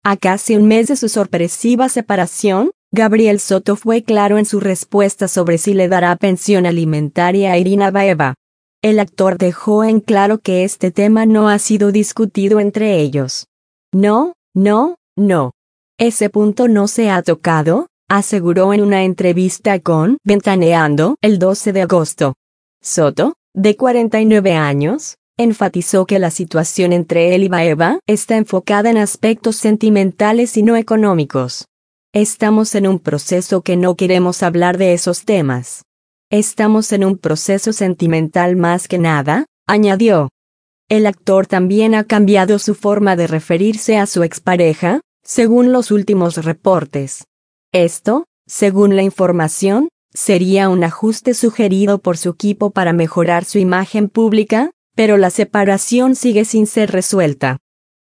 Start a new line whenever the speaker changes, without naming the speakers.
A casi un mes de su sorpresiva separación, Gabriel Soto fue claro en su respuesta sobre si le dará pensión alimentaria a Irina Baeva. El actor dejó en claro que este tema no ha sido discutido entre ellos. No. Ese punto no se ha tocado, aseguró en una entrevista con Ventaneando el 12 de agosto. Soto, de 49 años, enfatizó que la situación entre él y Baeva está enfocada en aspectos sentimentales y no económicos. Estamos en un proceso que no queremos hablar de esos temas. Estamos en un proceso sentimental más que nada, añadió. El actor también ha cambiado su forma de referirse a su expareja, según los últimos reportes. Esto, según la información, sería un ajuste sugerido por su equipo para mejorar su imagen pública, pero la separación sigue sin ser resuelta.